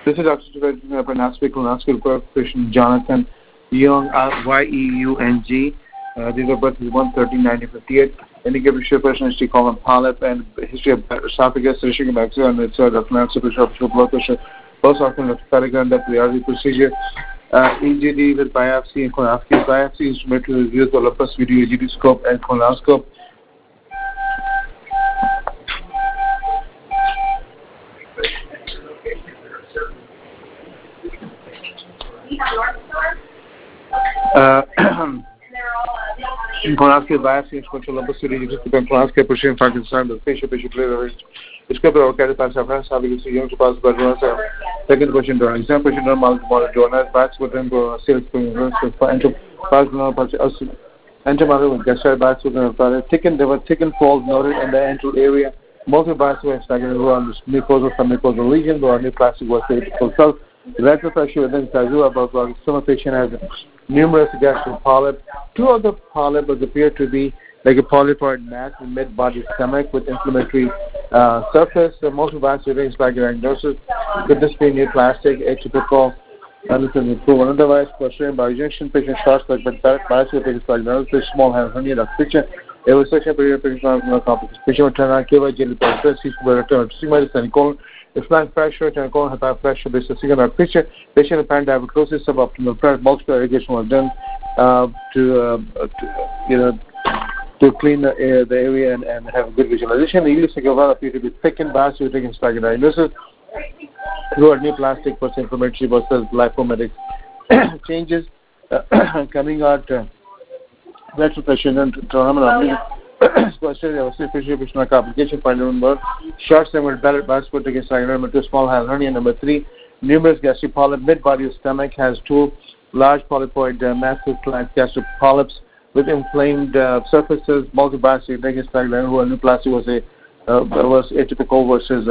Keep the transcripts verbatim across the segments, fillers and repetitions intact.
This is Doctor Pronounced Colonoscopy patient Jonathan Young, Y E U N G. Uh, date of birth is one thirteen nineteen fifty-eight. Indicated history of person history colon polyp and history of esophagus, history of bacteria, and it's a pronounced blood pressure. Both often of paragon that the R V procedure. Uh, E G D with biopsy and colonoscopy. Biopsy instrument to review the Olympus video E G D scope and colonoscope. Uh, in colonoscopy biopsy instrument to Olympus video E G D scope and colonoscope procedure Frankenstein the patient patient player describe our carrier pass of France having to young to pass by second question to exam question normal donors bats with them go sales going to pass no pass antimatter with gastric bats with them thickened there were thickened folds noted in the antral area multiple bats were staggered around the mucosal from mucosal lesion or new plastic was atypical cells the lateral pressure within Kazu about the stomach patient has numerous gastric polyps. Two of the polyps appear to be like a polypoid mass in mid-body stomach with inflammatory uh, surface. The most advanced is by diagnosis. Could this be neoplastic, atypical, and this is improved. Otherwise, posterior by injection, patient short circuit, biopsy is diagnosis, small hand hernia, that's picture. A resection period, patient no complications. Patient will turn on K Y jelly process, he will return to sigma semicolon. If flank pressure, turn colon, high pressure, based on second picture. Patient apparent diabetes, suboptimal pressure, multiple irrigation was done uh, to, uh, to, you know, to clean the, uh, the area and, and have good visualization. The ileocecal appear to be thickened, biopsy taking staggered diagnosis through a new plastic versus inflammatory versus lipomatic changes uh, coming out. Uh, Lateral pressure and terminal application point number short segment ballot basket against number two small hand hernia number three numerous gastric polyp mid body of stomach has two large polypoid uh, massive gastric polyps with inflamed uh, surfaces multibiopsy against who a new plastic was a uh, was atypical versus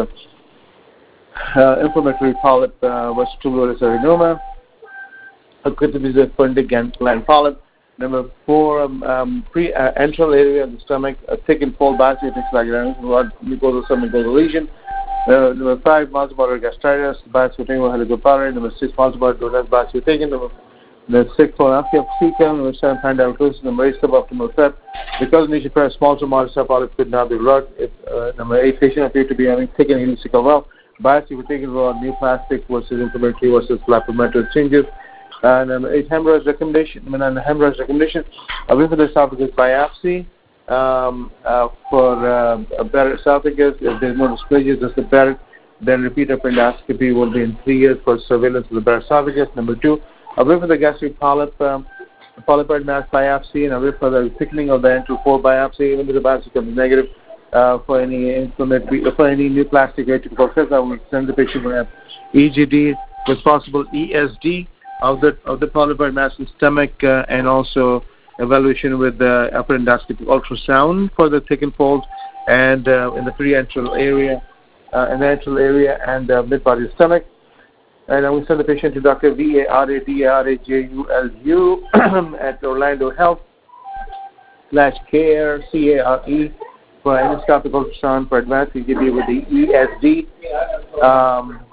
uh, uh, inflammatory polyp uh, was tubular adenoma. Could be the fundic gland polyp. Number four, um, um, pre-antral uh, area of the stomach, a thick and full biopsy, things like that, mucosal submucosal lesion. Uh, number five, multiple gastritis, biopsy taken with helicopter. Number six, multiple donor biopsy taken. Number, number six, colonoscopy of cecum. Number seven, pandialysis. Number eight, suboptimal prep. Because initial prayer, small to moderate subpolyp could not be rug. If, uh, number eight, patient appeared to be having thick and ileocecal well. Biopsy was taken with new plastic versus inflammatory versus lipomatic changes. Uh, number eight, hemorrhage recommendation. I mean, and hemorrhage recommendation. A for the esophagus biopsy um, uh, for uh, a Barrett esophagus. If there's no dysplasia, just the Barrett. Then repeat endoscopy will be in three years for surveillance of the Barrett esophagus. Number two, a for the gastric polyp, um, polypoid mass biopsy, and a for the thickening of the antral four biopsy. Even though the biopsy comes negative uh, for any inflammatory, for any new plastic atypical cells, I will send the patient for E G D with possible E S D. Of the of the polypoid mass in stomach uh, and also evaluation with the upper endoscopic ultrasound for the thickened folds and uh, in the pre-antral area, uh, in the antral area and uh, mid-body stomach. And I will send the patient to Doctor V A R A D A R A J U L U at Orlando Health slash care C A R E for endoscopic ultrasound for advanced E G D with the E S D. Um,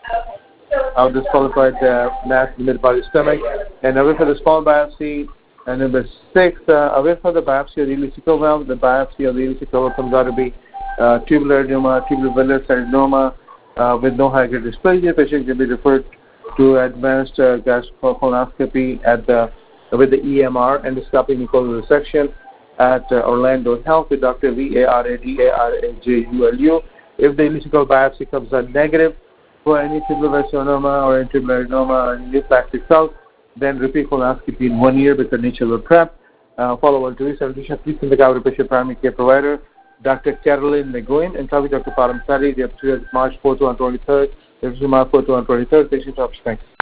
of this qualified uh, mass in the mid-body stomach, and away for the small biopsy, and number six, uh, away for the biopsy of the ileocecal valve, the biopsy of the ileocecal valve comes out to be uh, tubular adenoma, tubular villus adenoma uh, with no high-grade dysplasia. Patient can be referred to advanced uh, gastrocolonoscopy at the with the E M R, endoscopic mucosal resection at uh, Orlando Health with Doctor V A R A D A R A J U L U. If the ileocecal biopsy comes out negative, for any tubular adenoma or tubular adenoma or new plastic cells, then repeat colonoscopy in one year with the nature of prep. Uh, follow on to research. Please send the cover patient primary care provider, Doctor Caroline McGowan, and copy Doctor Param Sari. They have March fourth to twenty-third. This is March fourth to twenty-third. Patient option. Thanks.